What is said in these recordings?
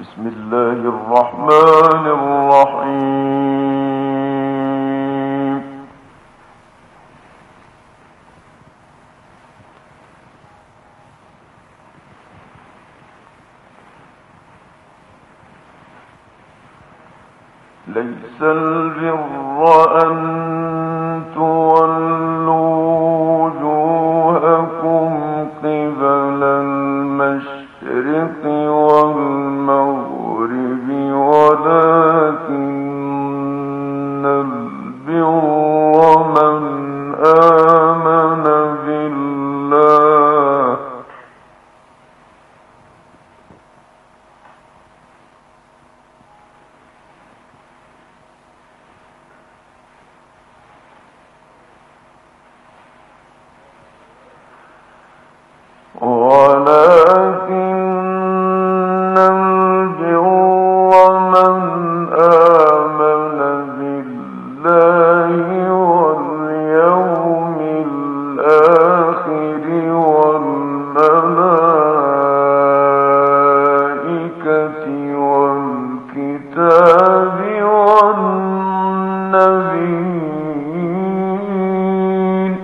بسم الله الرحمن الرحيم. ليس البر أن تولوا وجوهكم قبل المشرق والمغرب ولكن البر من آمن بالله واليوم الآخر والملائكة والكتاب والنبيين.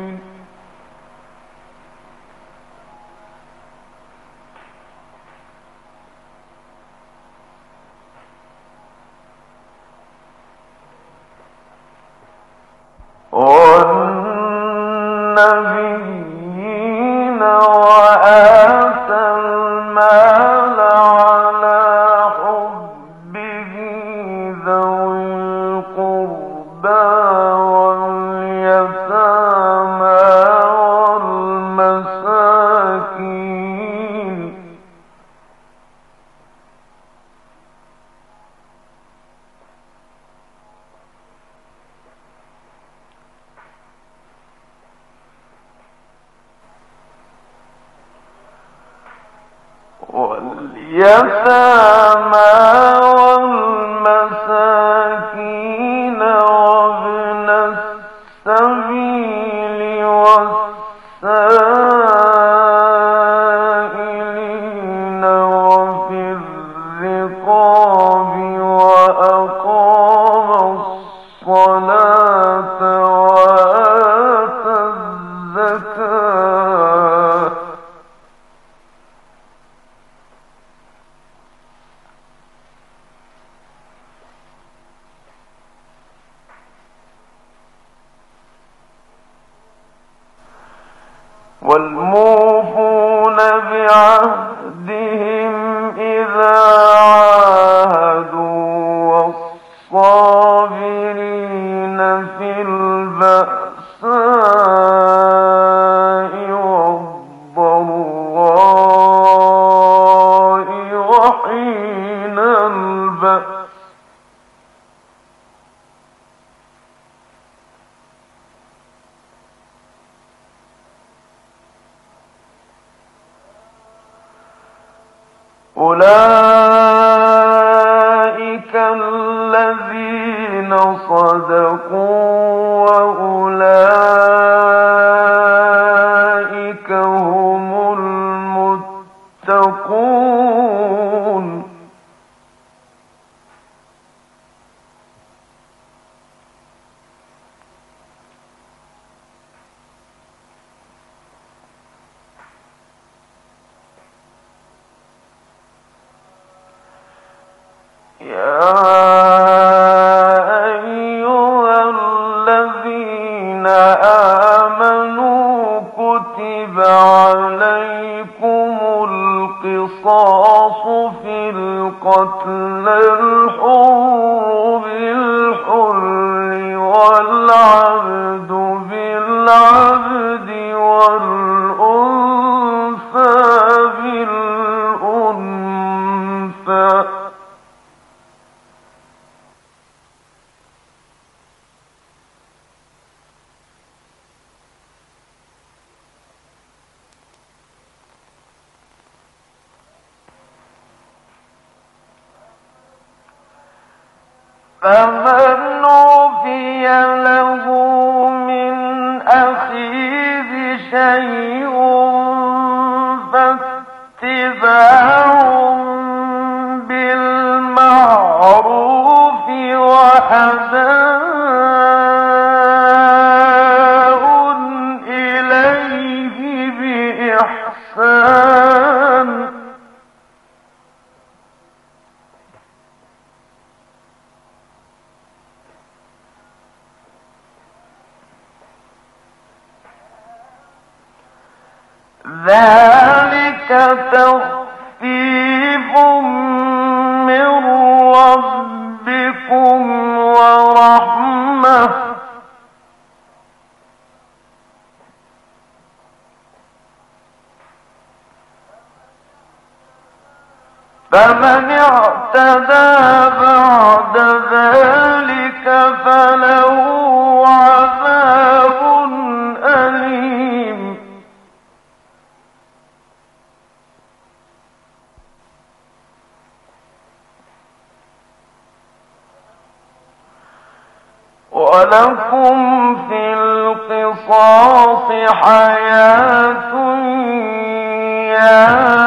وآتى المال على حبه ذوي القربى واليتامى والمساكين وابن السبيل والسائلين وفي الرقاب وأقام الصلاة وآتى الزكاة والموفون بعهدهم إذا عاهدوا والصابرين في البأساء والضراء وحين البأس أولئك الذين صدقوا وأولئك هم المتقون. يا أيها الذين آمنوا كتب عليكم القصاص في القتل الحر بالحر والعبد بالعبد والأنثى بالأنثى فمن عفي له من أخيه شيء فاتباع بالله الإحسان ذلك تخفيف من ربكم ورحمة فمن اعتدى بعد ذلك فله عذاب أليم ولكم في القصاص حياة يا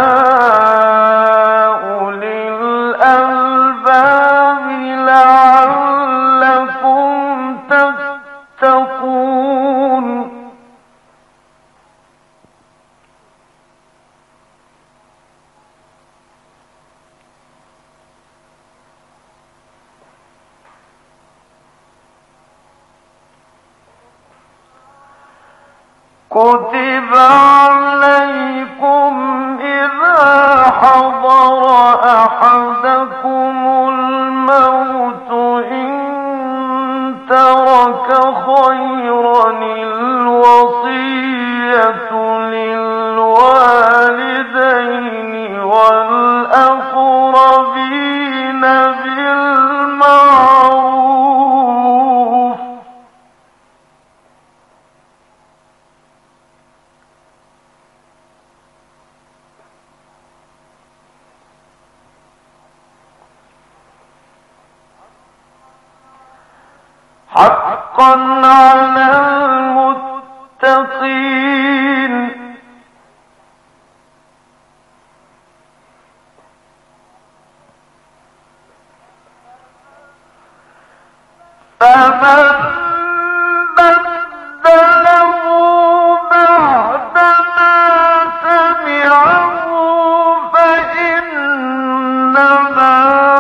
أولي الألباب لعلكم تتقون كتب عليكم إذا حضر أحدكم الموت إن ترك خيرا الوصية للوالدين والأقربين بالمعروف حقا على المتقين فمن بدله بعدما سمعه فإنما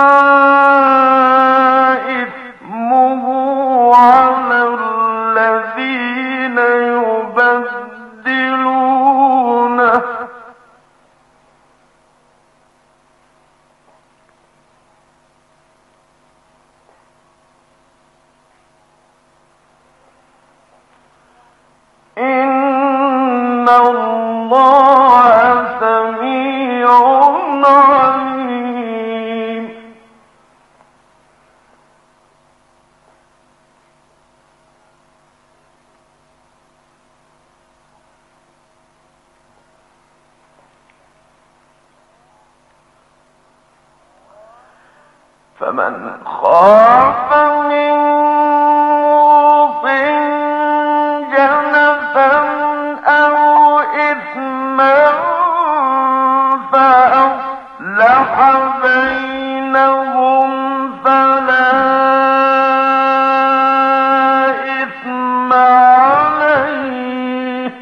إثمه على الذين يبدلونه إن الله سميع عليم فمن خاف من موصٍ جنفا أو إثما فأصلح بينهم فلا إثم عليه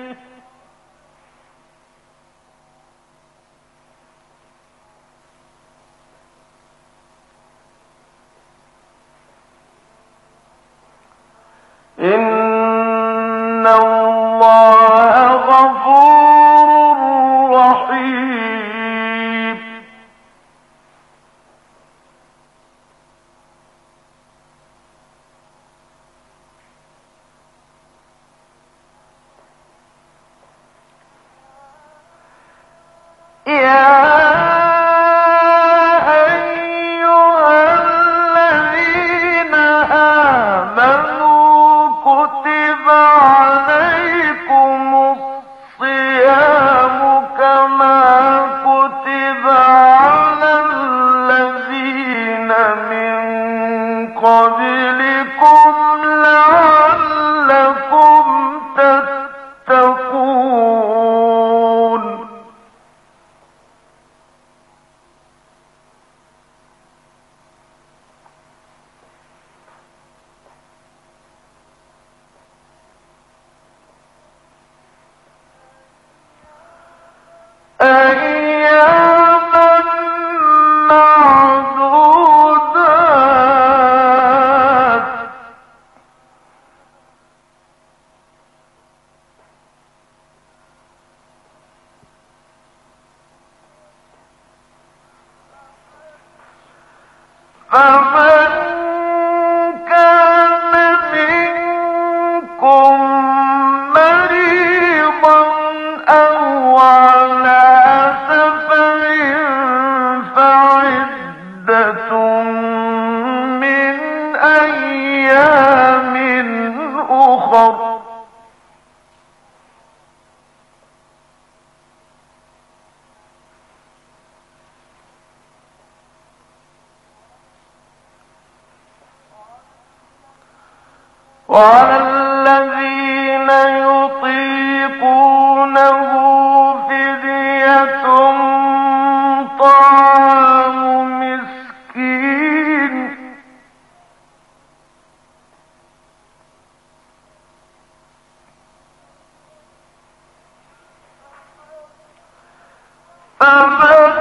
إن الله غفور رحيم يا أيها الذين آمنوا كتب عليكم الصيام فمن كان منكم مريضا أو على سفر فعدة من أيام أخر. وعلى الذين يطيقونه فدية طعام مسكين. فمن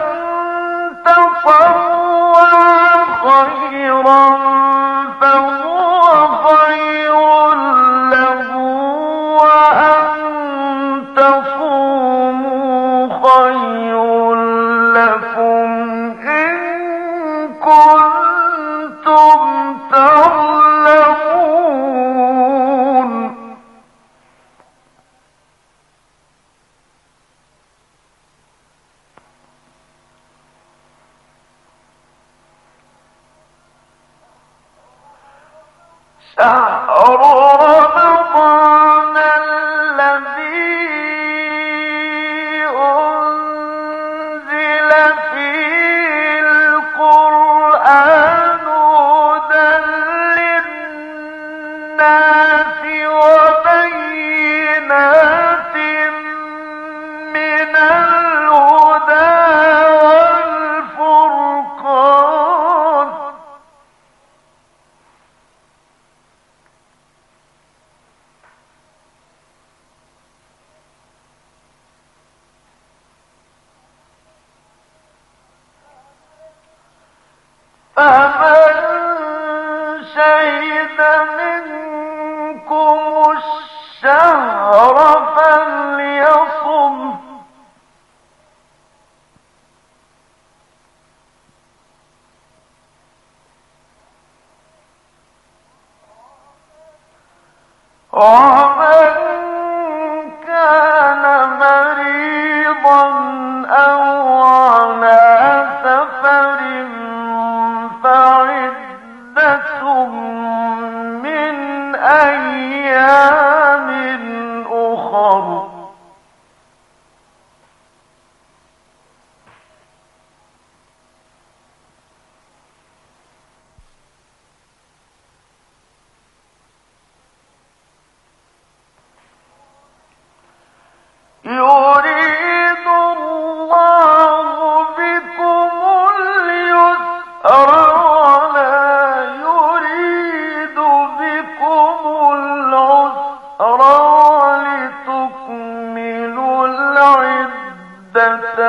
تطوع خيرا فهو خير له، وأن تصوموا خير لكم إن كنتم تعلمون. شهر رمضان الذي أنزل فيه القرآن هدى للناس وبينات من الهدى والفرقان. فمن شهد منكم الشهر فليصم. ومن كان مريضا أو على سفر فعدة من أيام أخر. يريد الله بكم اليسر ولا يريد بكم العسر ولتكملوا العدة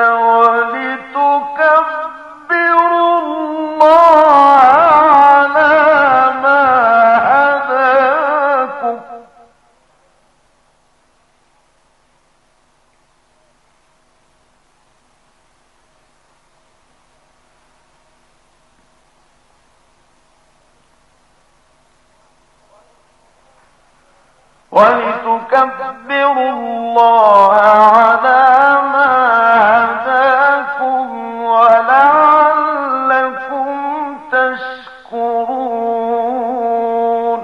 ولتكبروا الله على ما هداكم. ولتكبروا الله على ما هداكم ولعلكم تشكرون.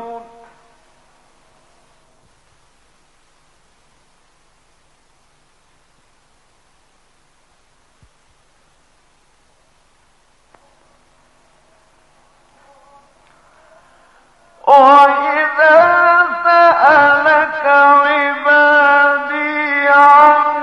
وإذا سألك عبادي عني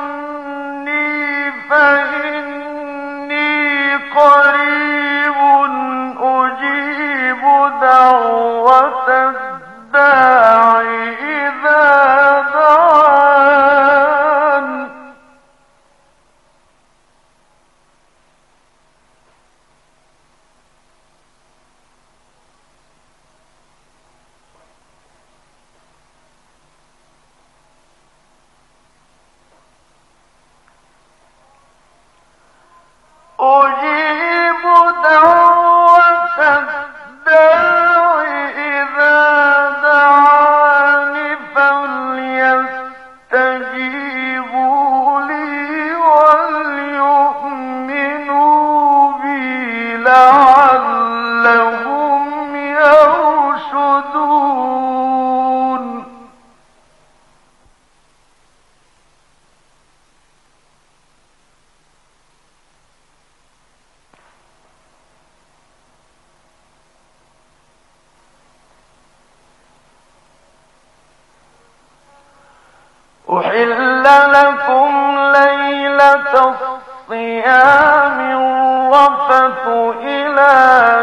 أحل لكم ليلة الصيام الرفث إلى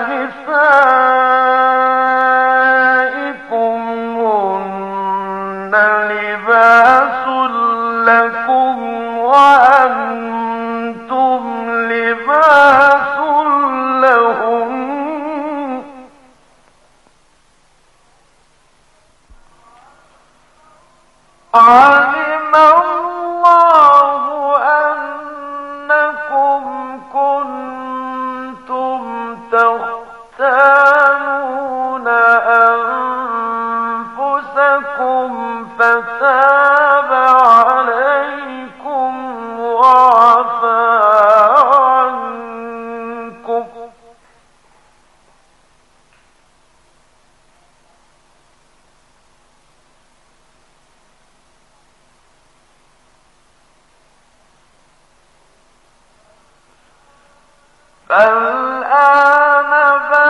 نسائكم هن لباس لكم وأنتم لباس لهم علم الله أنكم كنتم تختانون أنفسكم فتاب عليكم وعفى عنكم فالآن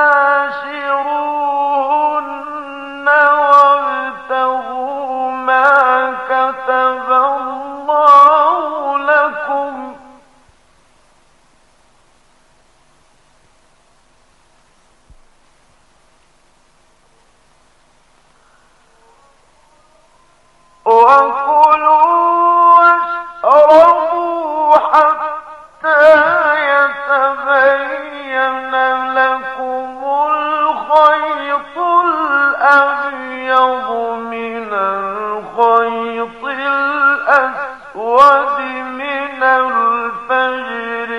باشروهن وابتغوا ما كتب الله لكم وكلوا واشربوا حتى يتبين لكم الخيط الأبيض من الخيط الأسود من الفجر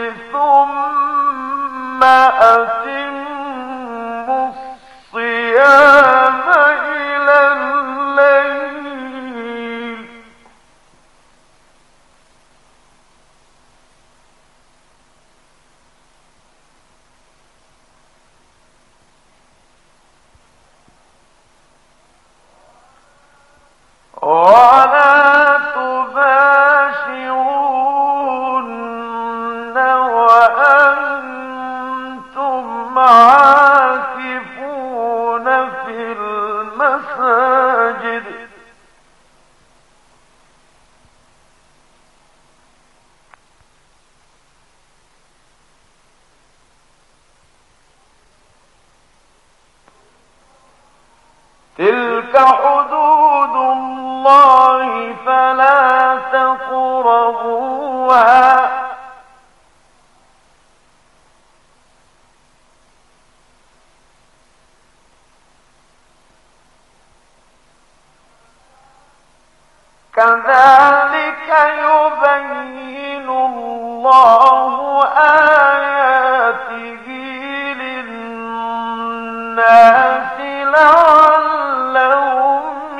ثم أتموا الصيام إلى الليل ولا تباشرون وأنتم عاكفون في المساجد تلك حدود الله فلا تقربوها كذلك يبين الله آياته للناس لعلهم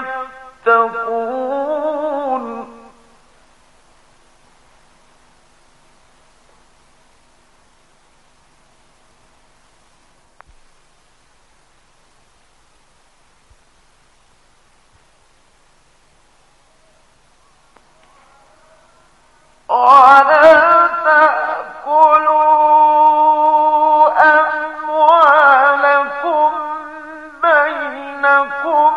يتقون ولا تأكلوا أموالكم بينكم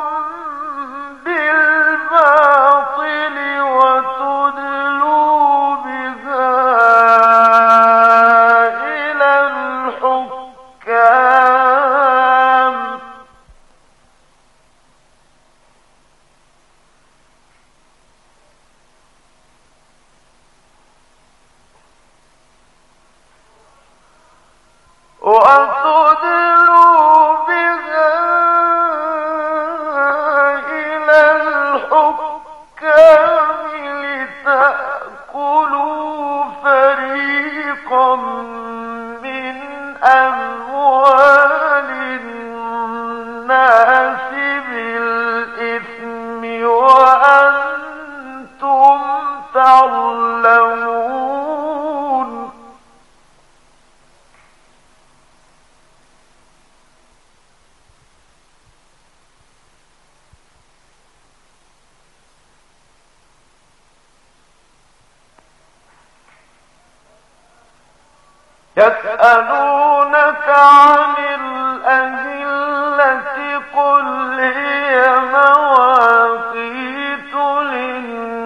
بالباطل وتدلوا بها إلى الحكام وتدلوا بها إلى الحكام لتأكلوا فريقا من أموال الناس بالإثم وأنتم تعلمون يسألونك عن الأهلة قل هي مواقيت للناس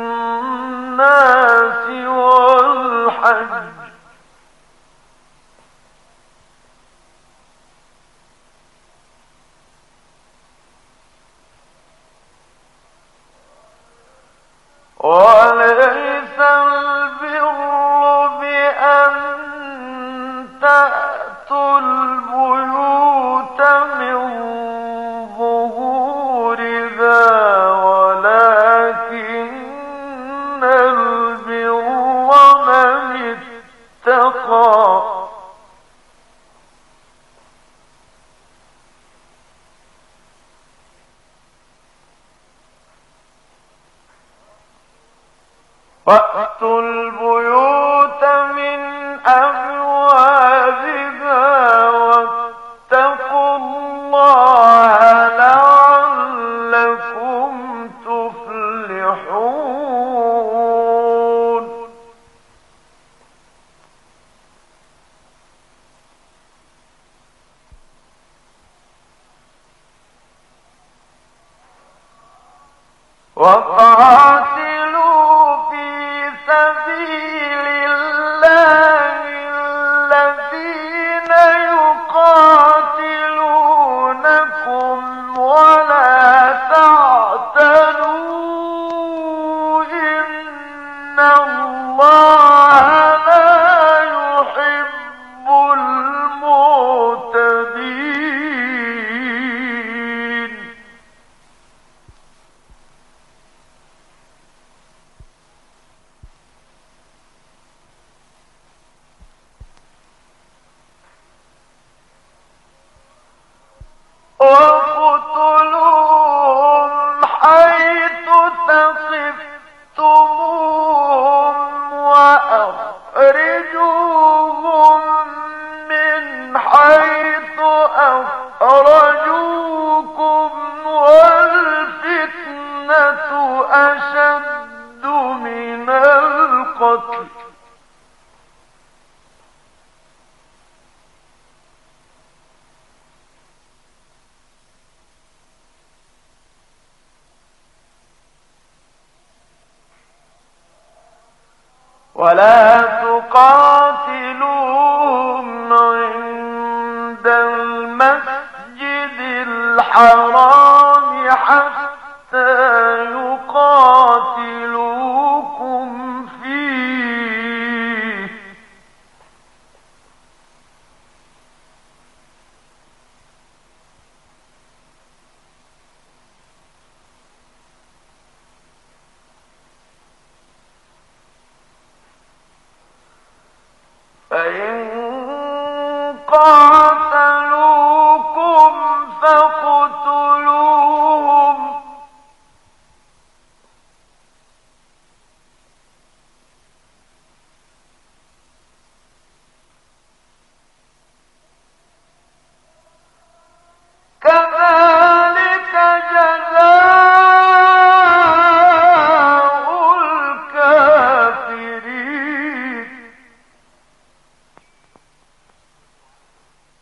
وأتوا البيوت من أبوابها واتقوا الله لعلكم تفلحون وقاتلوا في سبيل الله الذين يقاتلونكم ولا تعتدوا إن الله لا يحب المعتدين واقتلوهم حيث ثقفتموهم وأخرجوهم من حيث أخرجوكم والفتنة أشد من القتل ولا تقاتلوهم عند المسجد الحرام حتى يقاتلوكم فيه فإن قاتلوكم فاقتلوهم كذلك جزاء الكافرين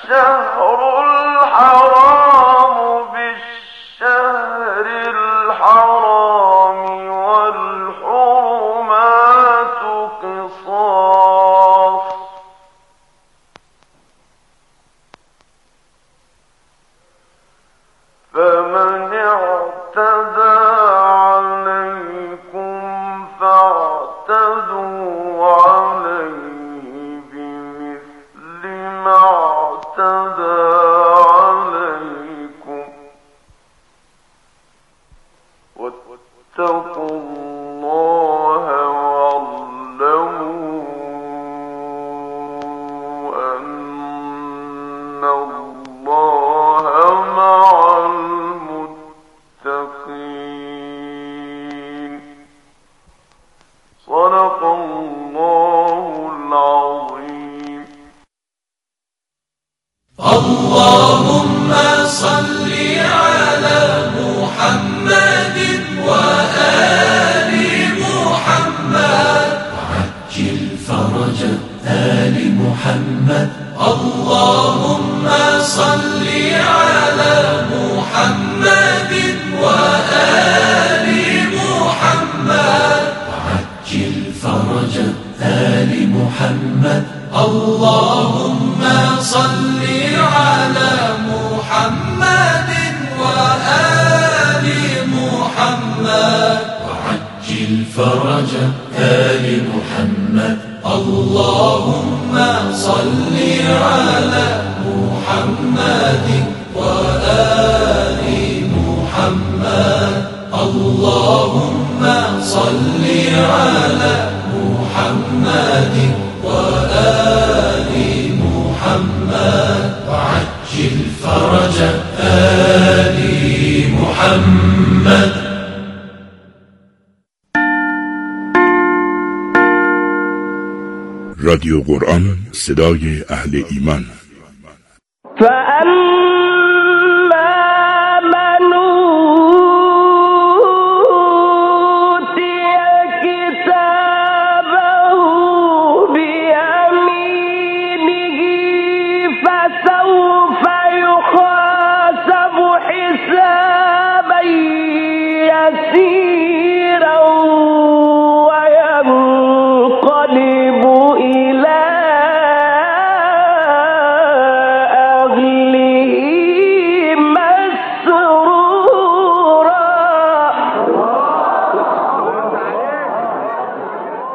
الشهر الحرام بالشهر الحرام والحرمات قصاص فمن اعتدى عليكم فاعتدوا عليه بمثل ما اعتدى عليكم واتقوا الله واعلموا أن الله مع المتقين. صدق الله العظيم. اللهم صل على محمد وآل محمد وعجل فرج آل محمد. اللهم صل على محمد وآل محمد وعجل فرج آل محمد. اللهم صل على محمد وآل محمد وعجل فرج آل محمد. اللهم صل على محمد وآل محمد. اللهم صل على محمد وآل محمد وعجل فرج آل محمد. رادیو قرآن، صدای اهل ایمان.